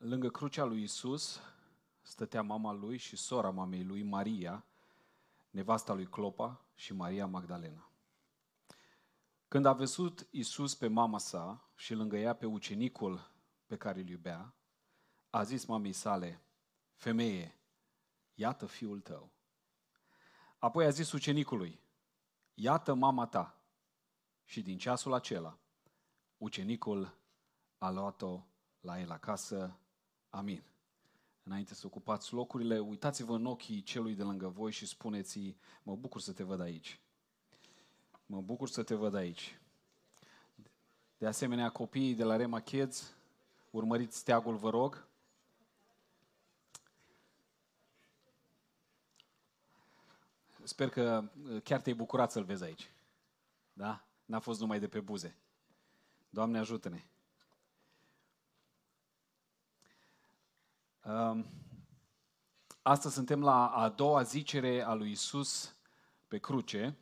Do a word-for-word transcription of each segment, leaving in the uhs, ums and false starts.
Lângă crucea lui Iisus stătea mama lui și sora mamei lui, Maria, nevasta lui Clopa și Maria Magdalena. Când a văzut Iisus pe mama sa și lângă ea pe ucenicul pe care îl iubea, a zis mamei sale: "Femeie, iată fiul tău." Apoi a zis ucenicului: "Iată mama ta." Și din ceasul acela, ucenicul a luat-o la el acasă. Amin. Înainte să ocupați locurile, uitați-vă în ochii celui de lângă voi și spuneți-i: "Mă bucur să te văd aici." Mă bucur să te văd aici. De asemenea, copiii de la Rema Kids, urmăriți steagul, vă rog. Sper că chiar te-ai bucurat să-l vezi aici. Da? N-a fost numai de pe buze. Doamne, ajută-ne! Astăzi suntem la a doua zicere a lui Iisus pe cruce.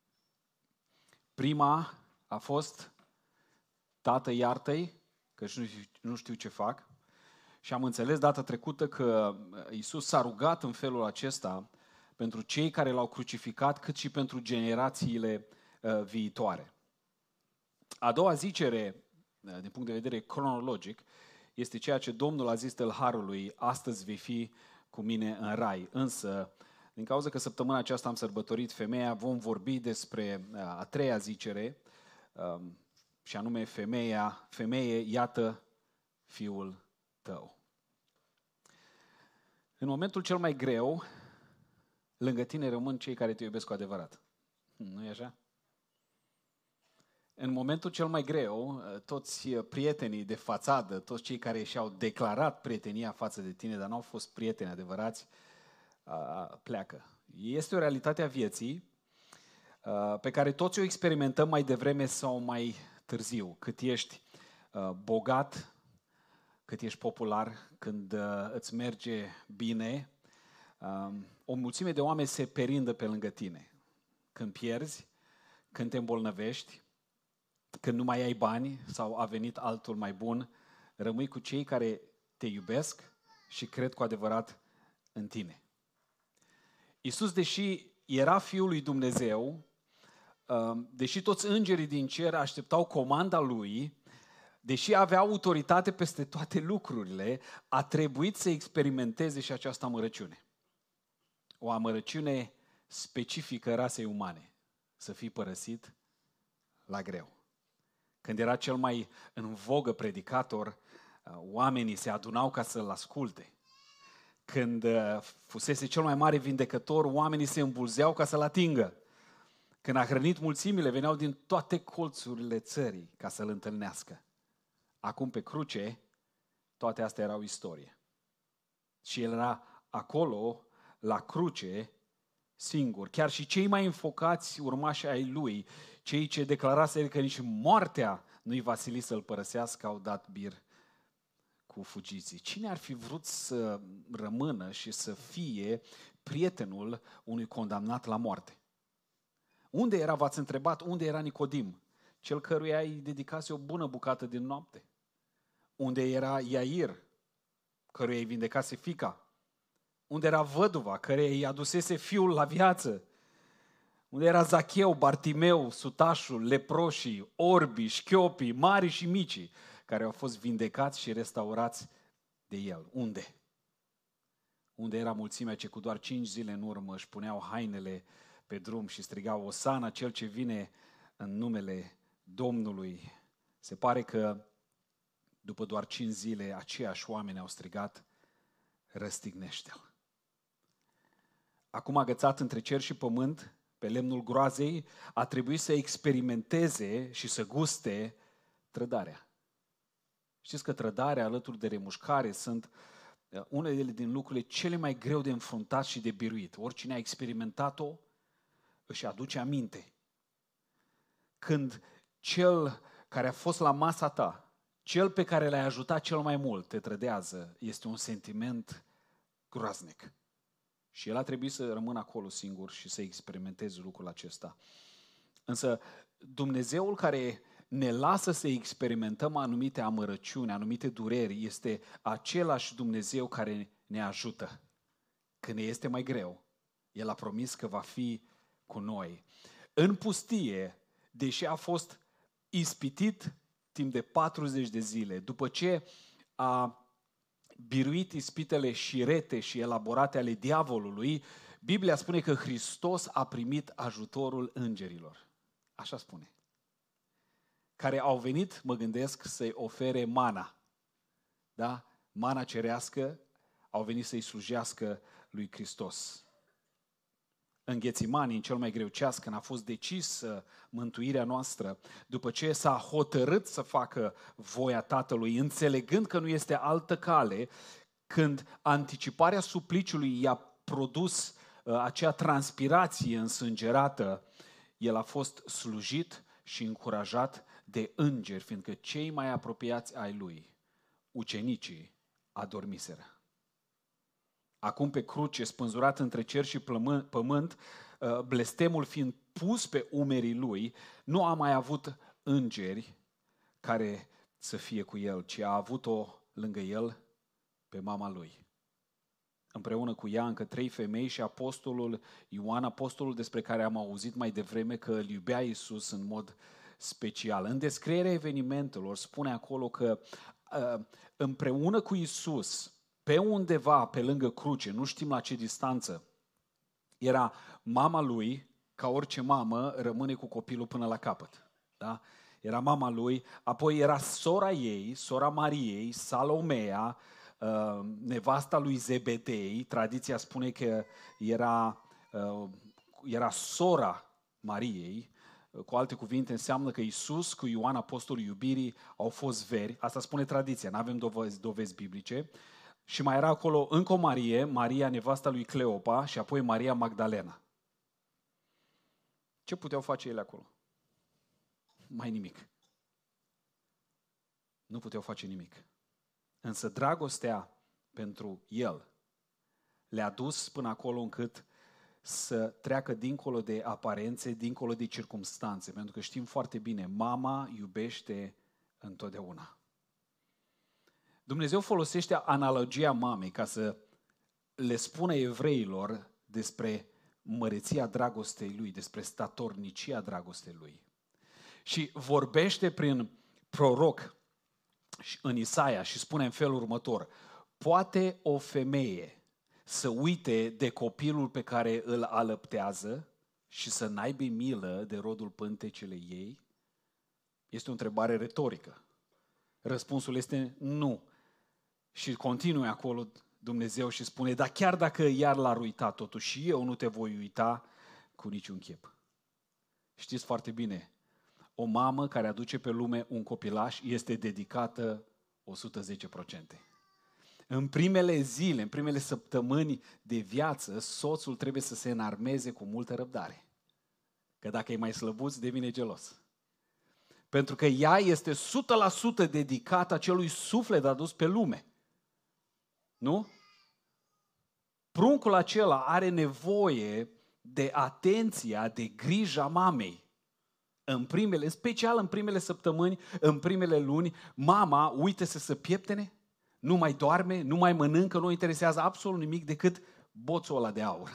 Prima a fost: "Tată, iartă-i, că nu știu ce fac." Și am înțeles data trecută că Iisus s-a rugat în felul acesta pentru cei care l-au crucificat, cât și pentru generațiile uh, viitoare. A doua zicere, uh, din punct de vedere cronologic, este ceea ce Domnul a zis tâlharului: "Astăzi vei fi cu mine în rai." Însă, din cauza că săptămâna aceasta am sărbătorit femeia, vom vorbi despre uh, a treia zicere, uh, și anume femeia, femeie, iată fiul tău. În momentul cel mai greu, lângă tine rămân cei care te iubesc cu adevărat. Nu e așa? În momentul cel mai greu, toți prietenii de fațadă, toți cei care și-au declarat prietenia față de tine, dar n-au fost prieteni adevărați, pleacă. Este o realitate a vieții pe care toți o experimentăm mai devreme sau mai târziu. Cât ești bogat, cât ești popular, când îți merge bine, o mulțime de oameni se perindă pe lângă tine. Când pierzi, când te îmbolnăvești, când nu mai ai bani sau a venit altul mai bun, rămâi cu cei care te iubesc și cred cu adevărat în tine. Iisus, deși era Fiul lui Dumnezeu, deși toți îngerii din cer așteptau comanda Lui, deși avea autoritate peste toate lucrurile, a trebuit să experimenteze și această amărăciune. O amărăciune specifică rasei umane, să fii părăsit la greu. Când era cel mai în vogă predicator, oamenii se adunau ca să-l asculte. Când fusese cel mai mare vindecător, oamenii se îmbulzeau ca să-l atingă. Când a hrănit mulțimile, veneau din toate colțurile țării ca să-l întâlnească. Acum pe cruce, toate astea erau istorie. Și el era acolo, la cruce, singur. Chiar și cei mai înfocați urmași ai lui, cei ce declarase că nici moartea nu-i va sili să-l părăsească, au dat bir cu fugiții. Cine ar fi vrut să rămână și să fie prietenul unui condamnat la moarte? Unde era, v-ați întrebat, unde era Nicodim, cel căruia îi dedicase o bună bucată din noapte? Unde era Iair, căruia îi vindecase fiica? Unde era văduva, căreia îi adusese fiul la viață? Unde era Zacheu, Bartimeu, sutașul, leproșii, orbii, șchiopii, mari și mici, care au fost vindecați și restaurați de el? Unde? Unde era mulțimea ce cu doar cinci zile în urmă își puneau hainele pe drum și strigau: "Osana, cel ce vine în numele Domnului"? Se pare că după doar cinci zile, aceiași oameni au strigat: "Răstignește-l." Acum agățat între cer și pământ, pe lemnul groazei, a trebuit să experimenteze și să guste trădarea. Știți că trădarea alături de remușcare sunt unele din lucrurile cele mai greu de înfruntat și de biruit. Oricine a experimentat-o își aduce aminte. Când cel care a fost la masa ta, cel pe care l-ai ajutat cel mai mult, te trădează, este un sentiment groaznic. Și el a trebuit să rămână acolo singur și să experimenteze lucrul acesta. Însă Dumnezeul care ne lasă să experimentăm anumite amărăciuni, anumite dureri, este același Dumnezeu care ne ajută. Când ne este mai greu, El a promis că va fi cu noi. În pustie, deși a fost ispitit timp de patruzeci de zile, după ce a biruit ispitele șirete și elaborate ale diavolului, Biblia spune că Hristos a primit ajutorul îngerilor. Așa spune. Care au venit, mă gândesc, să-i ofere mana. Da? Mana cerească, au venit să-i slujească lui Hristos. În Ghețimani, în cel mai greu ceas, când a fost decis mântuirea noastră, după ce s-a hotărât să facă voia Tatălui, înțelegând că nu este altă cale, când anticiparea supliciului i-a produs uh, acea transpirație însângerată, el a fost slujit și încurajat de îngeri, fiindcă cei mai apropiați ai lui, ucenicii, adormiseră. Acum pe cruce, spânzurat între cer și pământ, blestemul fiind pus pe umerii lui, nu a mai avut îngeri care să fie cu el, ci a avut-o lângă el pe mama lui. Împreună cu ea încă trei femei și apostolul Ioan, apostolul despre care am auzit mai devreme că îl iubea Iisus în mod special. În descrierea evenimentelor spune acolo că împreună cu Iisus, pe undeva, pe lângă cruce, nu știm la ce distanță, era mama lui, ca orice mamă, rămâne cu copilul până la capăt. Da? Era mama lui, apoi era sora ei, sora Mariei, Salomea, nevasta lui Zebedei. Tradiția spune că era, era sora Mariei. Cu alte cuvinte, înseamnă că Iisus cu Ioan, apostolul iubirii, au fost veri. Asta spune tradiția, nu avem dovezi, dovezi biblice. Și mai era acolo încă o Marie, Maria, nevasta lui Cleopa, și apoi Maria Magdalena. Ce puteau face ele acolo? Mai nimic. Nu puteau face nimic. Însă dragostea pentru el le-a dus până acolo încât să treacă dincolo de aparențe, dincolo de circumstanțe. Pentru că știm foarte bine, mama iubește întotdeauna. Dumnezeu folosește analogia mamei ca să le spună evreilor despre măreția dragostei lui, despre statornicia dragostei lui. Și vorbește prin proroc în Isaia și spune în felul următor: poate o femeie să uite de copilul pe care îl alăptează și să n-aibă milă de rodul pântecele ei? Este o întrebare retorică. Răspunsul este nu. Și continue acolo Dumnezeu și spune: dar chiar dacă iar l-ar uita, totuși eu nu te voi uita cu niciun chip. Știți foarte bine, o mamă care aduce pe lume un copilaș este dedicată o sută zece la sută. În primele zile, în primele săptămâni de viață, soțul trebuie să se înarmeze cu multă răbdare. Că dacă e mai slăbuț, devine gelos. Pentru că ea este o sută la sută dedicată acelui suflet adus pe lume. Nu? Pruncul acela are nevoie de atenția, de grija mamei. În primele, în special în primele săptămâni, în primele luni, mama uită să se pieptene, nu mai doarme, nu mai mănâncă, nu o interesează absolut nimic decât boțul ăla de aur.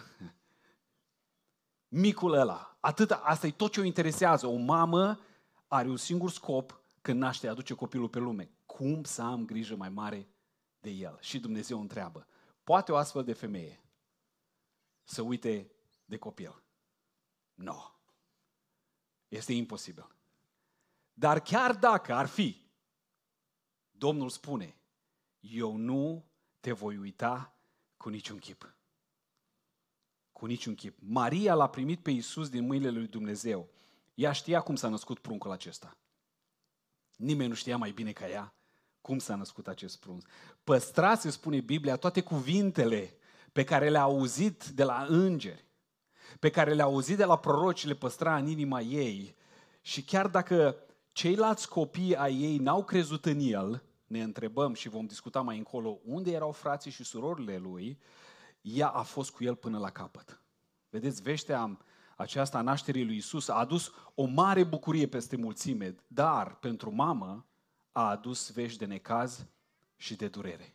Micul ăla. Atâta, asta e tot ce o interesează. O mamă are un singur scop când naște, aduce copilul pe lume. Cum să am grijă mai mare de el? Și Dumnezeu întreabă: poate o astfel de femeie să uite de copil? Nu. No. Este imposibil. Dar chiar dacă ar fi, Domnul spune: eu nu te voi uita cu niciun chip. Cu niciun chip. Maria l-a primit pe Iisus din mâinile lui Dumnezeu. Ea știa cum s-a născut pruncul acesta. Nimeni nu știa mai bine ca ea cum s-a născut acest prunc. Păstrați, spune Biblia, toate cuvintele pe care le-a auzit de la îngeri, pe care le-a auzit de la proroci, le păstra în inima ei. Și chiar dacă ceilalți copii ai ei n-au crezut în el, ne întrebăm și vom discuta mai încolo unde erau frații și surorile lui, ea a fost cu el până la capăt. Vedeți, veștea aceasta a nașterii lui Isus a adus o mare bucurie peste mulțime, dar pentru mamă a adus vești de necaz și de durere.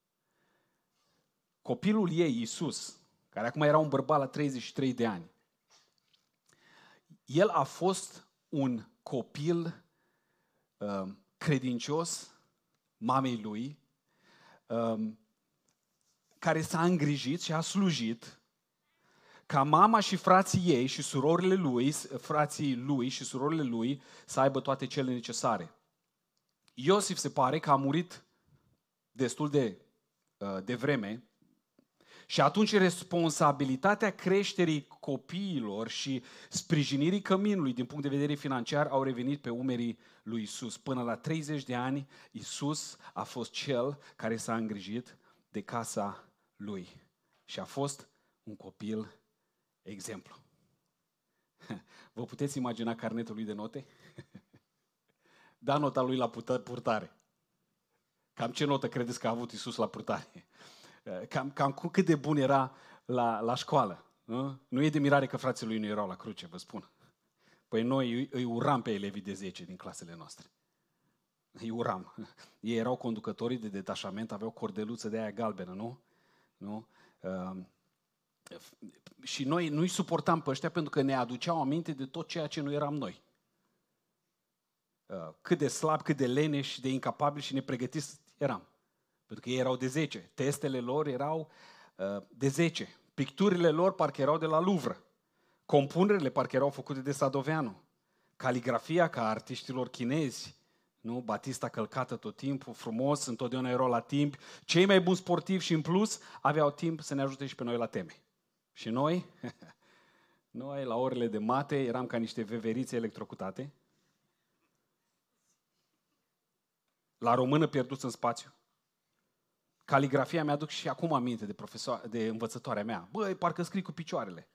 Copilul ei, Isus, care acum era un bărbat la treizeci și trei de ani, el a fost un copil uh, credincios mamei lui, uh, care s-a îngrijit și a slujit ca mama și frații ei și surorile lui, frații lui și surorile lui să aibă toate cele necesare. Iosif se pare că a murit destul de, de vreme și atunci responsabilitatea creșterii copiilor și sprijinirii căminului din punct de vedere financiar au revenit pe umerii lui Isus. Până la treizeci de ani, Isus a fost cel care s-a îngrijit de casa lui și a fost un copil exemplu. Vă puteți imagina carnetul lui de note? Da, nota lui la purtare. Cam ce notă credeți că a avut Isus la purtare? Cam, cam cât de bun era la, la școală. Nu? Nu e de mirare că frații lui nu erau la cruce, vă spun. Păi noi îi, îi uram pe elevii de zece din clasele noastre. Îi uram. Ei erau conducătorii de detașament, aveau cordeluță de aia galbenă, nu? Nu? Uh, și noi nu-i suportam pe ăștia pentru că ne aduceau aminte de tot ceea ce nu eram noi. Uh, cât de slab, cât de leneși, de incapabili și nepregătiți eram. Pentru că ei erau de zece. Testele lor erau uh, de zece. Picturile lor parcă erau de la Louvre. Compunerile parcă erau făcute de Sadoveanu. Caligrafia ca artiștilor chinezi. Nu? Batista călcată tot timpul, frumos, întotdeauna erau la timp. Cei mai buni sportivi și în plus aveau timp să ne ajute și pe noi la teme. Și noi, noi la orele de mate eram ca niște veverițe electrocutate. La română pierduți în spațiu. Caligrafia mi-aduc și acum aminte de, profesor, de învățătoarea mea. Băi, parcă scrii cu picioarele.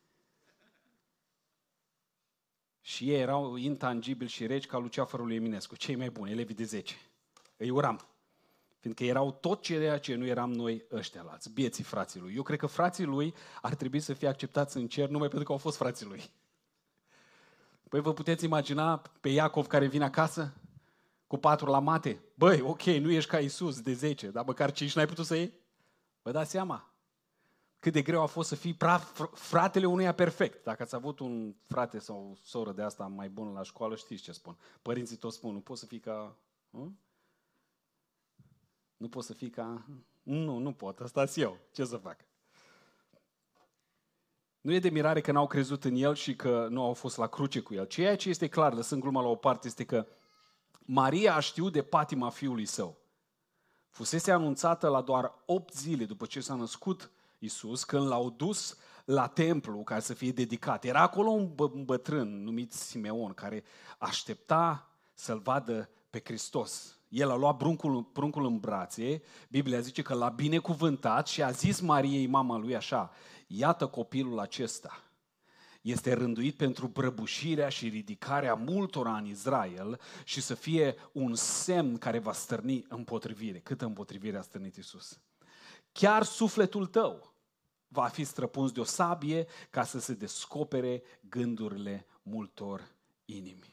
Și ei erau intangibili și reci ca Luceafărul lui Eminescu, cei mai buni, elevii de zece. Îi uram. Fiindcă erau tot ceea ce nu eram noi ăștia lați, bieții frații lui. Eu cred că frații lui ar trebui să fie acceptați în cer numai pentru că au fost frații lui. Păi vă puteți imagina pe Iacov care vine acasă cu patru la mate? Băi, ok, nu ești ca Iisus de zece, dar măcar cinci n-ai putut să iei? Vă dați seama cât de greu a fost să fii pra- fratele unuia perfect. Dacă ați avut un frate sau o soră de asta mai bun la școală, știți ce spun. Părinții tot spun, nu poți să fii ca... Nu, nu poți să fii ca... Nu, nu pot, asta-s eu. Ce să fac? Nu e de mirare că n-au crezut în el și că nu au fost la cruce cu el. Ceea ce este clar, lăsând gluma la o parte, este că Maria a știut de patima fiului său. Fusese anunțată la doar opt zile după ce s-a născut Iisus, când l-au dus la templu ca să fie dedicat. Era acolo un, bă, un bătrân numit Simeon, care aștepta să-l vadă pe Hristos. El a luat pruncul, pruncul în brațe, Biblia zice că l-a binecuvântat și a zis Mariei, mama lui, așa: iată copilul acesta. Este rânduit pentru prăbușirea și ridicarea multora în Israel și să fie un semn care va stârni împotrivire. Câtă împotrivire a stârnit Iisus? Chiar sufletul tău va fi străpuns de o sabie ca să se descopere gândurile multor inimi.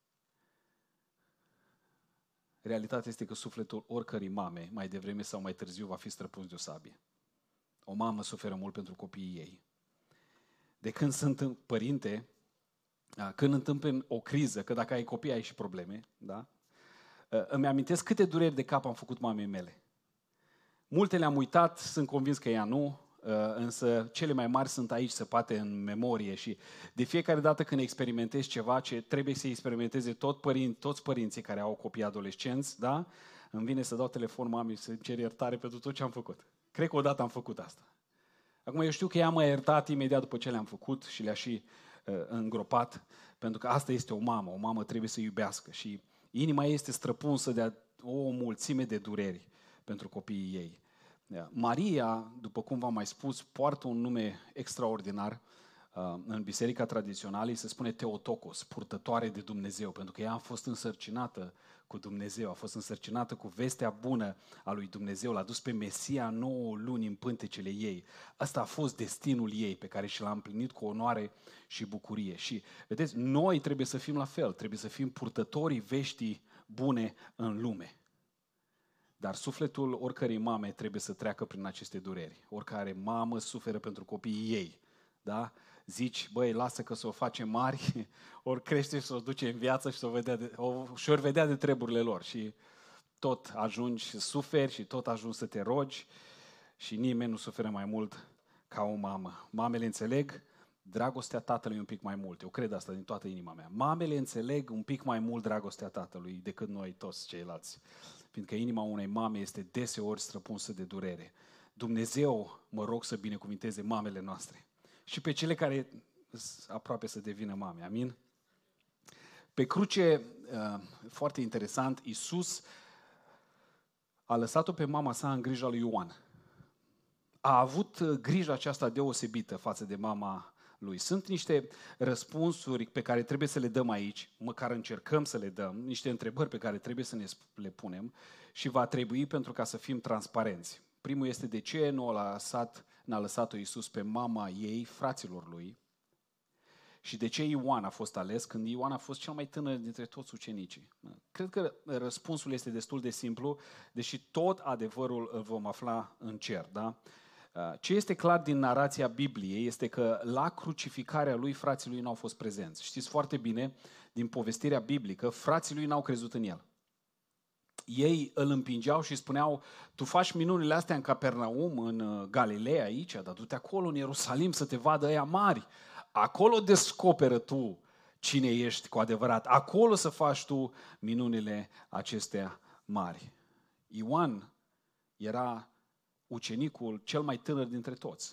Realitatea este că sufletul oricărei mame, mai devreme sau mai târziu, va fi străpuns de o sabie. O mamă suferă mult pentru copiii ei. De când sunt părinte, când întâmpin o criză, că dacă ai copii ai și probleme, da? Îmi amintesc câte dureri de cap am făcut mamei mele. Multe le-am uitat, sunt convins că ea nu, însă cele mai mari sunt aici săpate în memorie și de fiecare dată când experimentezi ceva ce trebuie să experimenteze tot părin, toți părinții care au copii adolescenți, da? Îmi vine să dau telefon mamei să-mi cer iertare pentru tot ce am făcut. Cred că odată am făcut asta. Acum eu știu că ea m-a iertat imediat după ce le-am făcut și le-a și uh, îngropat, pentru că asta este o mamă, o mamă trebuie să iubească și inima ei este străpunsă de o mulțime de dureri pentru copiii ei. Maria, după cum v-am mai spus, poartă un nume extraordinar. În biserica tradițională se spune Theotokos, purtătoare de Dumnezeu, pentru că ea a fost însărcinată cu Dumnezeu, a fost însărcinată cu vestea bună a lui Dumnezeu, l-a dus pe Mesia nouă luni în pântecele ei. Asta a fost destinul ei pe care și l-a împlinit cu onoare și bucurie. Și vedeți, noi trebuie să fim la fel, trebuie să fim purtătorii veștii bune în lume. Dar sufletul oricărei mame trebuie să treacă prin aceste dureri. Oricare mamă suferă pentru copiii ei. Da? Zici, băi, lasă că să o face mari, ori crește și să o duce în viață și să o vedea de, o, și ori vedea de treburile lor. Și tot ajungi să suferi și tot ajungi să te rogi și nimeni nu suferă mai mult ca o mamă. Mamele înțeleg dragostea tatălui un pic mai mult. Eu cred asta din toată inima mea. Mamele înțeleg un pic mai mult dragostea tatălui decât noi toți ceilalți. Fiindcă inima unei mame este deseori străpunsă de durere. Dumnezeu, mă rog să binecuvinteze mamele noastre. Și pe cele care aproape să devină mame. Amin? Pe cruce, foarte interesant, Iisus a lăsat-o pe mama sa în grija lui Ioan. A avut grija aceasta deosebită față de mama lui. Sunt niște răspunsuri pe care trebuie să le dăm aici, măcar încercăm să le dăm, niște întrebări pe care trebuie să ne le punem și va trebui pentru ca să fim transparenți. Primul este de ce nu a lăsat, n-a lăsat-o Iisus pe mama ei, fraților lui, și de ce Ioan a fost ales când Ioan a fost cel mai tânăr dintre toți ucenicii. Cred că răspunsul este destul de simplu, deși tot adevărul îl vom afla în cer. Da? Ce este clar din narația Bibliei este că la crucificarea lui frații lui n-au fost prezenți. Știți foarte bine, din povestirea biblică, frații lui n-au crezut în el. Ei îl împingeau și spuneau, tu faci minunile astea în Capernaum, în Galileea aici, dar du-te acolo în Ierusalim să te vadă ăia mari. Acolo descoperă tu cine ești cu adevărat. Acolo să faci tu minunile acestea mari. Ioan era ucenicul cel mai tânăr dintre toți.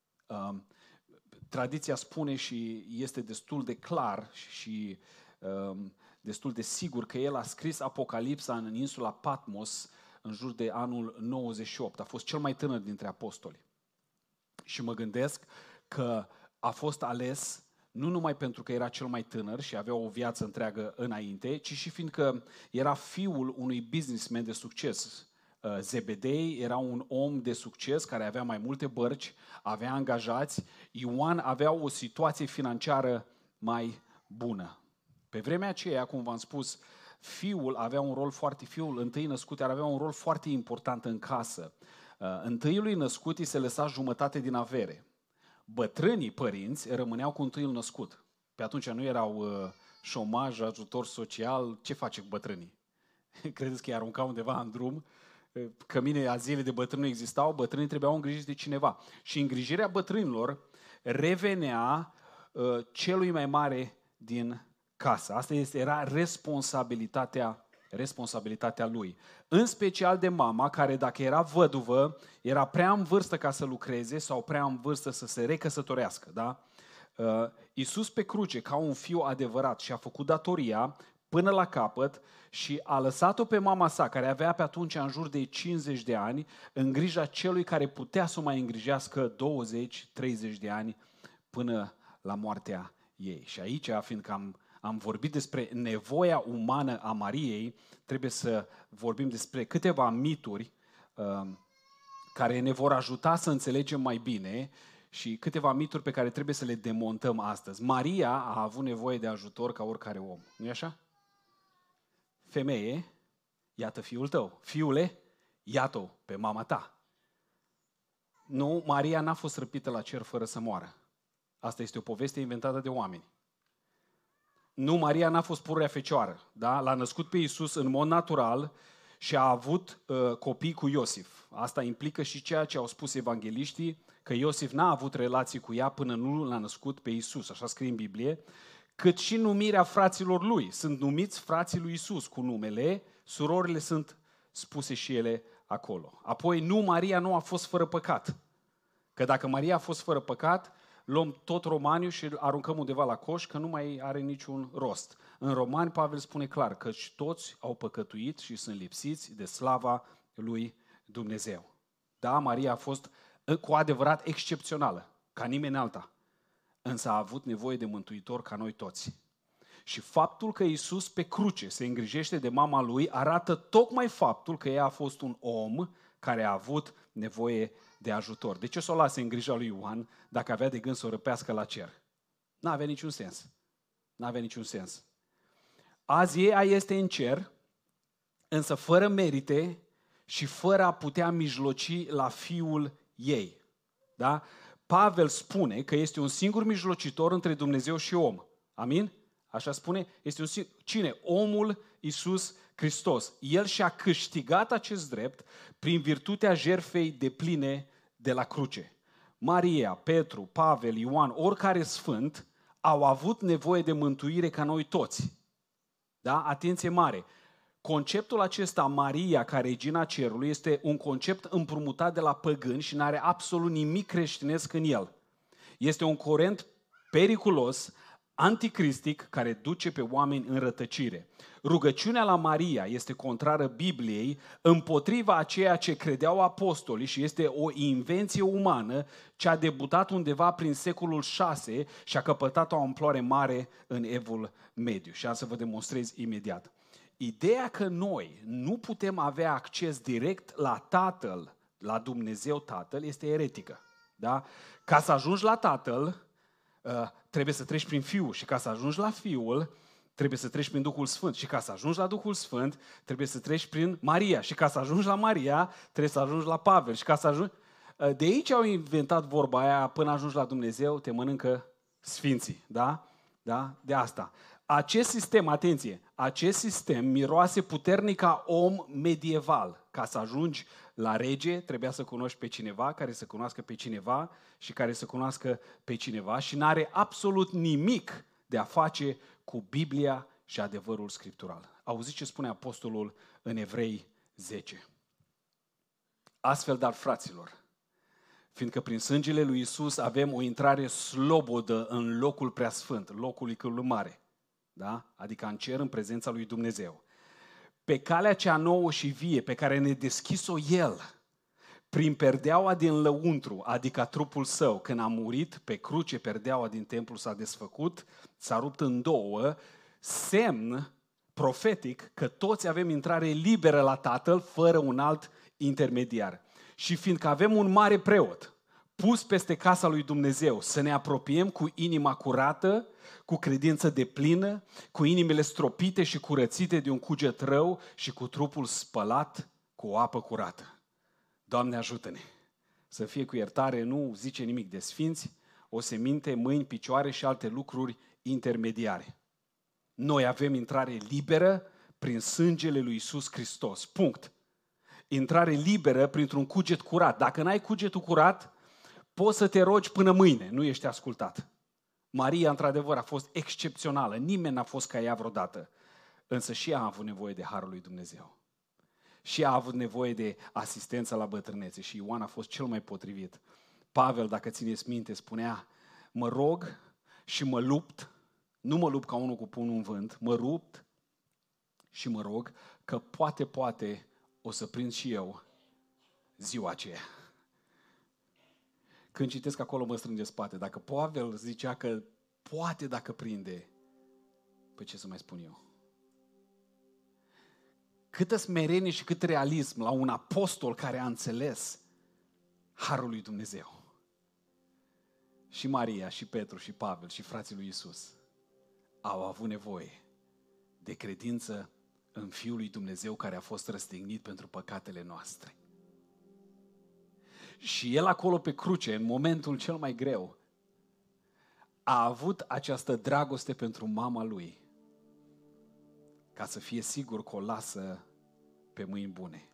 Tradiția spune și este destul de clar și destul de sigur că el a scris Apocalipsa în insula Patmos în jur de anul nouăzeci și opt. A fost cel mai tânăr dintre apostoli. Și mă gândesc că a fost ales nu numai pentru că era cel mai tânăr și avea o viață întreagă înainte, ci și fiindcă era fiul unui businessman de succes. Zebedei era un om de succes care avea mai multe bărci, avea angajați. Ioan avea o situație financiară mai bună. Pe vremea aceea, cum v-am spus, fiul avea un rol foarte, fiul întâi născut avea un rol foarte important în casă. Întâiului născut îi se lăsa jumătate din avere. Bătrânii părinți rămâneau cu întâiul născut. Pe atunci nu erau șomaj, ajutor social, ce face cu bătrânii? Credeți că îi aruncau undeva în drum? Cămine a zile de bătrâni nu existau, bătrânii trebuiau îngrijiți de cineva. Și îngrijirea bătrânilor revenea uh, celui mai mare din casă. Asta este, era responsabilitatea, responsabilitatea lui. În special de mama, care dacă era văduvă, era prea în vârstă ca să lucreze sau prea în vârstă să se recăsătorească. Da? Uh, Iisus pe cruce, ca un fiu adevărat, și-a făcut datoria până la capăt și a lăsat-o pe mama sa, care avea pe atunci în jur de cincizeci de ani, în grija celui care putea să o mai îngrijească douăzeci treizeci de ani până la moartea ei. Și aici, fiindcă am, am vorbit despre nevoia umană a Mariei, trebuie să vorbim despre câteva mituri uh, care ne vor ajuta să înțelegem mai bine și câteva mituri pe care trebuie să le demontăm astăzi. Maria a avut nevoie de ajutor ca oricare om. Nu-i așa? Femeie, iată fiul tău. Fiule, iată-o pe mama ta. Nu, Maria n-a fost răpită la cer fără să moară. Asta este o poveste inventată de oameni. Nu, Maria n-a fost pururea fecioară. Da? L-a născut pe Iisus în mod natural și a avut uh, copii cu Iosif. Asta implică și ceea ce au spus evangeliștii, că Iosif n-a avut relații cu ea până nu l-a născut pe Iisus, așa scrie în Biblie, cât și numirea fraților lui. Sunt numiți frații lui Iisus cu numele, surorile sunt spuse și ele acolo. Apoi, nu, Maria nu a fost fără păcat. Că dacă Maria a fost fără păcat, luăm tot Romaniul și îl aruncăm undeva la coș, că nu mai are niciun rost. În Romani, Pavel spune clar că toți au păcătuit și sunt lipsiți de slava lui Dumnezeu. Da, Maria a fost cu adevărat excepțională, ca nimeni alta. Însă a avut nevoie de mântuitor ca noi toți. Și faptul că Iisus pe cruce se îngrijește de mama lui arată tocmai faptul că ea a fost un om care a avut nevoie de ajutor. De ce să o lase în grija lui Ioan dacă avea de gând să o răpească la cer? N-avea niciun sens. N-avea niciun sens. Azi ea este în cer, însă fără merite și fără a putea mijloci la Fiul ei. Da? Pavel spune că este un singur mijlocitor între Dumnezeu și om. Amin? Așa spune? Este un singur... Cine? Omul Iisus Hristos. El și-a câștigat acest drept prin virtutea jertfei depline de la cruce. Maria, Petru, Pavel, Ioan, oricare sfânt au avut nevoie de mântuire ca noi toți. Da? Atenție mare! Conceptul acesta, Maria ca regina cerului, este un concept împrumutat de la păgâni și nu are absolut nimic creștinesc în el. Este un curent periculos, anticristic, care duce pe oameni în rătăcire. Rugăciunea la Maria este contrară Bibliei, împotriva a ceea ce credeau apostolii și este o invenție umană ce a debutat undeva prin secolul șase și a căpătat o amploare mare în Evul Mediu. Și am să vă demonstrez imediat. Ideea că noi nu putem avea acces direct la Tatăl, la Dumnezeu Tatăl, este eretică. Da? Ca să ajungi la Tatăl, trebuie să treci prin Fiul și ca să ajungi la Fiul, trebuie să treci prin Duhul Sfânt și ca să ajungi la Duhul Sfânt, trebuie să treci prin Maria și ca să ajungi la Maria, trebuie să ajungi la Pavel și ca să ajungi... De aici au inventat vorba aia, până ajungi la Dumnezeu, te mănâncă sfinții, da? Da? De asta. Acest sistem, atenție, acest sistem miroase puternic ca om medieval. Ca să ajungi la rege, trebuia să cunoști pe cineva, care să cunoască pe cineva și care să cunoască pe cineva și n-are absolut nimic de a face cu Biblia și adevărul scriptural. Auziți ce spune apostolul în Evrei zece. Astfel, dar fraților, fiindcă prin sângele lui Iisus avem o intrare slobodă în locul preasfânt, locul Icărului Mare, da? Adică în cer, în prezența lui Dumnezeu. Pe calea cea nouă și vie pe care ne deschis-o El, prin perdeaua din lăuntru, adică trupul său, când a murit pe cruce, perdeaua din templu s-a desfăcut, s-a rupt în două, semn profetic că toți avem intrare liberă la Tatăl, fără un alt intermediar. Și fiindcă avem un mare preot pus peste casa lui Dumnezeu, să ne apropiem cu inima curată, cu credință deplină, cu inimile stropite și curățite de un cuget rău și cu trupul spălat cu o apă curată. Doamne, ajută-ne! Să fie cu iertare, nu zice nimic de sfinți, o seminte, mâini, picioare și alte lucruri intermediare. Noi avem intrare liberă prin sângele lui Iisus Hristos. Punct. Intrare liberă printr-un cuget curat. Dacă n-ai cugetul curat, poți să te rogi până mâine, nu ești ascultat. Maria, într-adevăr, a fost excepțională. Nimeni n-a fost ca ea vreodată. Însă și ea a avut nevoie de harul lui Dumnezeu. Și ea a avut nevoie de asistență la bătrânețe și Ioan a fost cel mai potrivit. Pavel, dacă țineți minte, spunea, mă rog și mă lupt, nu mă lupt ca unul cu pumnul în vânt, mă rupt și mă rog că poate, poate o să prind și eu ziua aceea. Când citesc acolo mă strânge spate. Dacă Pavel zicea că poate dacă prinde, păi ce să mai spun eu? Câtă smerenie și cât realism la un apostol care a înțeles harul lui Dumnezeu. Și Maria, și Petru, și Pavel, și frații lui Iisus au avut nevoie de credință în Fiul lui Dumnezeu care a fost răstignit pentru păcatele noastre. Și El acolo pe cruce, în momentul cel mai greu, a avut această dragoste pentru mama Lui, ca să fie sigur că o lasă pe mâini bune.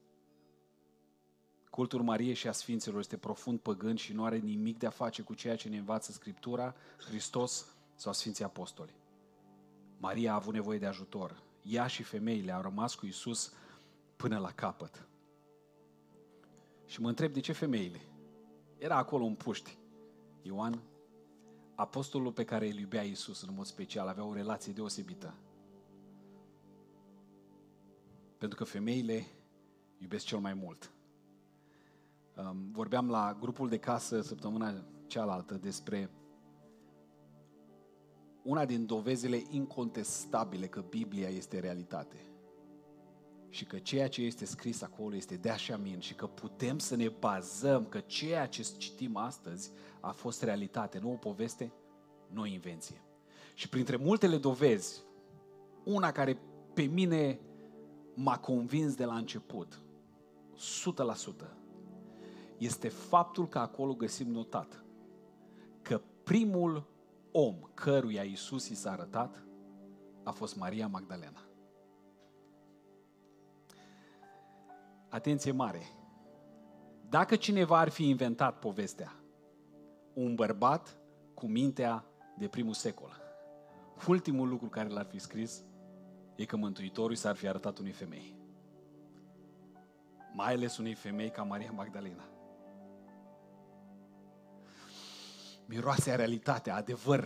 Cultul Mariei și a Sfinților este profund păgân și nu are nimic de a face cu ceea ce ne învață Scriptura, Hristos sau Sfinții Apostoli. Maria a avut nevoie de ajutor. Ea și femeile au rămas cu Iisus până la capăt. Și mă întreb de ce femeile? Era acolo un puști. Ioan, apostolul pe care îl iubea Iisus în mod special, avea o relație deosebită. Pentru că femeile iubesc cel mai mult. Vorbeam la grupul de casă săptămâna cealaltă despre una din dovezile incontestabile că Biblia este realitate și că ceea ce este scris acolo este de așa min și că putem să ne bazăm că ceea ce citim astăzi a fost realitate, nu o poveste, nu o invenție. Și printre multele dovezi, una care pe mine m-a convins de la început, o sută la sută, este faptul că acolo găsim notat că primul om căruia Iisus i s-a arătat a fost Maria Magdalena. Atenție mare! Dacă cineva ar fi inventat povestea, un bărbat cu mintea de primul secol, ultimul lucru care l-ar fi scris e că Mântuitorul s-ar fi arătat unei femei. Mai ales unei femei ca Maria Magdalena. Miroase a realitate, adevăr.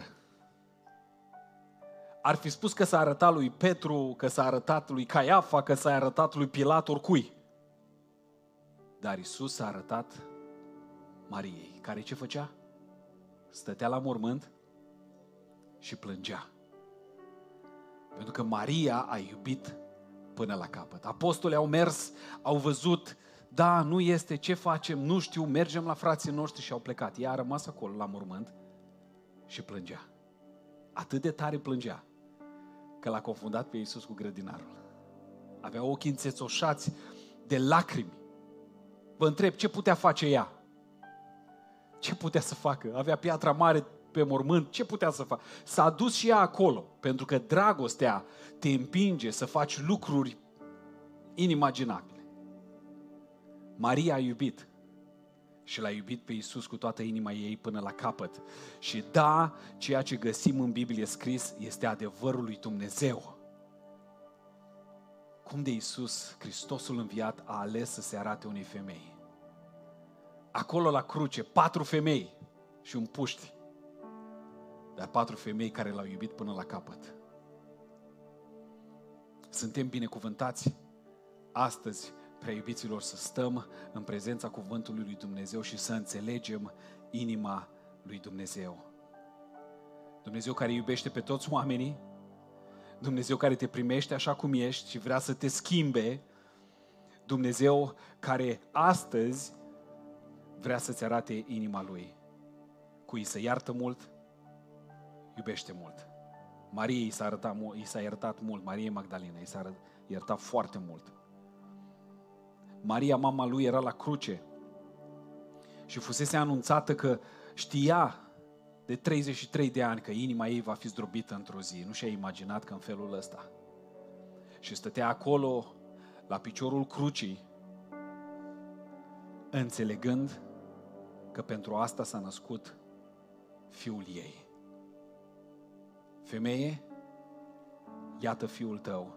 Ar fi spus că s-a arătat lui Petru, că s-a arătat lui Caiafa, că s-a arătat lui Pilat, oricui. Dar Iisus s-a arătat Mariei, care ce făcea? Stătea la mormânt și plângea. Pentru că Maria a iubit până la capăt. Apostolii au mers, au văzut, da, nu este, ce facem, nu știu, mergem la frații noștri și au plecat. Ea a rămas acolo la mormânt și plângea. Atât de tare plângea că l-a confundat pe Iisus cu grădinarul. Avea ochii înțețoșați de lacrimi. Vă întreb, ce putea face ea? Ce putea să facă? Avea piatra mare pe mormânt, ce putea să facă? S-a dus și ea acolo, pentru că dragostea te împinge să faci lucruri inimaginabile. Maria a iubit și l-a iubit pe Iisus cu toată inima ei până la capăt. Și da, ceea ce găsim în Biblie scris este adevărul lui Dumnezeu. Cum de Iisus, Hristosul înviat, a ales să se arate unei femei. Acolo la cruce, patru femei și un puști. Dar patru femei care l-au iubit până la capăt. Suntem binecuvântați astăzi, prea iubiților, să stăm în prezența cuvântului lui Dumnezeu și să înțelegem inima lui Dumnezeu. Dumnezeu care iubește pe toți oamenii, Dumnezeu care te primește așa cum ești și vrea să te schimbe, Dumnezeu care astăzi vrea să-ți arate inima Lui. Cui se iartă mult, iubește mult. Mariei i s-a, arătat, i s-a iertat mult, Mariei Magdalena i s-a iertat foarte mult. Maria, mama lui, era la cruce și fusese anunțată că știa de treizeci și trei de ani că inima ei va fi zdrobită într-o zi. Nu și-a imaginat că în felul ăsta. Și stătea acolo la piciorul crucii, înțelegând că pentru asta s-a născut fiul ei. Femeie, iată fiul tău.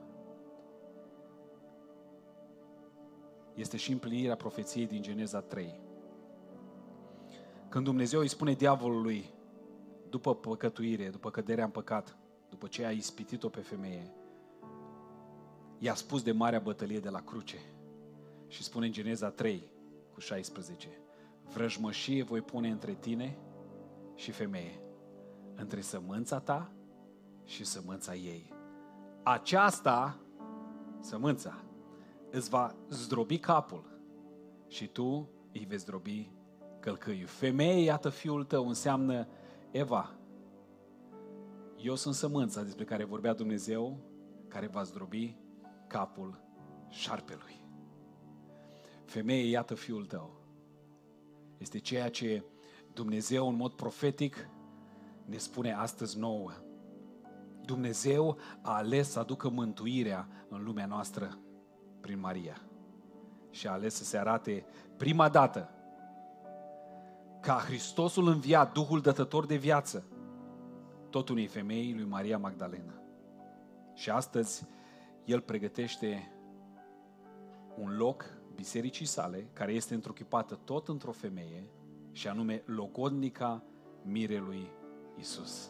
Este și împlinirea profeției din Geneza trei. Când Dumnezeu îi spune diavolului, după păcătuire, după căderea în păcat, după ce a ispitit-o pe femeie, i-a spus de marea bătălie de la cruce și spune în Geneza trei cu șaisprezece: vrăjmășie voi pune între tine și femeie, între sămânța ta și sămânța ei. Aceasta, sămânța, îți va zdrobi capul și tu îi vei zdrobi călcâiul. Femeie, iată fiul tău, înseamnă Eva. Eu sunt sămânța despre care vorbea Dumnezeu, care va zdrobi capul șarpelui. Femeie, iată fiul tău. Este ceea ce Dumnezeu în mod profetic ne spune astăzi nouă. Dumnezeu a ales să aducă mântuirea în lumea noastră prin Maria. Și a ales să se arate prima dată ca Hristosul înviat, Duhul dătător de viață, tot unei femei, lui Maria Magdalena. Și astăzi El pregătește un loc bisericii sale, care este întruchipată tot într-o femeie, și anume logodnica mirelui Iisus.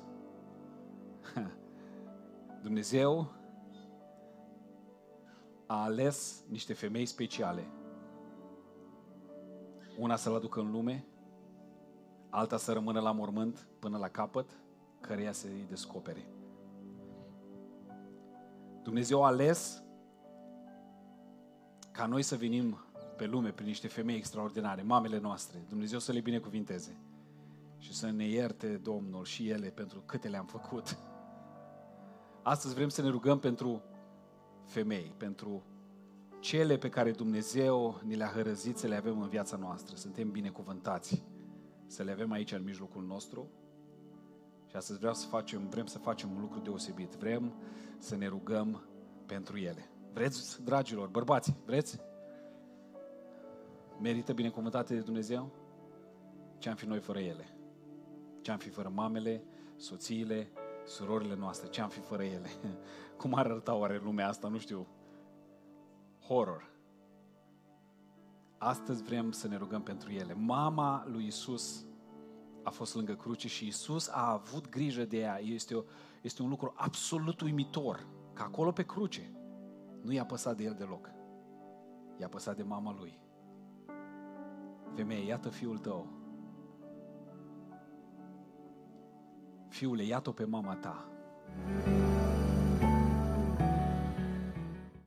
Dumnezeu a ales niște femei speciale. Una să-L aducă în lume, alta să rămână la mormânt până la capăt, căreia să îi descopere. Dumnezeu a ales ca noi să venim pe lume prin niște femei extraordinare, mamele noastre. Dumnezeu să le binecuvinteze și să ne ierte Domnul și ele pentru câte le-am făcut. Astăzi vrem să ne rugăm pentru femei, pentru cele pe care Dumnezeu ni le-a hărăzit să le avem în viața noastră. Suntem binecuvântați să le avem aici în mijlocul nostru. Și astăzi vreau să facem, vrem să facem un lucru deosebit. Vrem să ne rugăm pentru ele. Vreți, dragilor, bărbați, vreți? Merită binecuvântate de Dumnezeu? Ce-am fi noi fără ele? Ce-am fi fără mamele, soțiile, surorile noastre? Ce-am fi fără ele? Cum ar arăta oare lumea asta? Nu știu. Horror. Astăzi vrem să ne rugăm pentru ele. Mama lui Iisus a fost lângă cruce și Iisus a avut grijă de ea. Este, o, este un lucru absolut uimitor. Că acolo pe cruce nu i-a păsat de el deloc. I-a păsat de mama lui. Femeie, iată fiul tău. Fiule, iată-o pe mama ta.